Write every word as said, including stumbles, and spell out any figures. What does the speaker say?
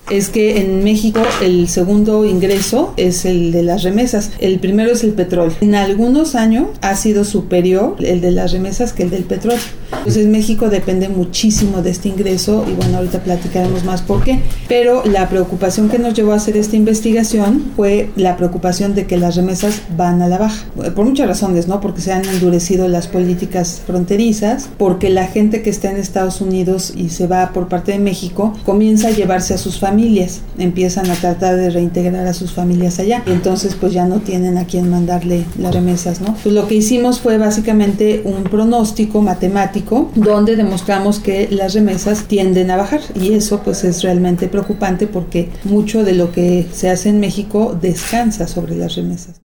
es que en México el segundo ingreso es el de las remesas. El primero es el petróleo. En algunos años ha sido superior el de las remesas que el del petróleo. Entonces México depende muchísimo de este ingreso y bueno, ahorita platicaremos más por qué. Pero la preocupación que nos llevó a hacer esta investigación fue la preocupación de que las remesas van a la baja. Por muchas razones, ¿no? Porque se han endurecido las políticas fronterizas, porque la gente que está en Estados Unidos y se va por parte de México comienza a llevarse a sus familias, empiezan a tratar de reintegrar a sus familias allá, y entonces pues ya no tienen a quién mandarle las remesas, ¿no? Pues lo que hicimos fue básicamente un pronóstico matemático donde demostramos que las remesas tienden a bajar, y eso pues es realmente preocupante porque mucho de lo que se hace en México descansa sobre las remesas.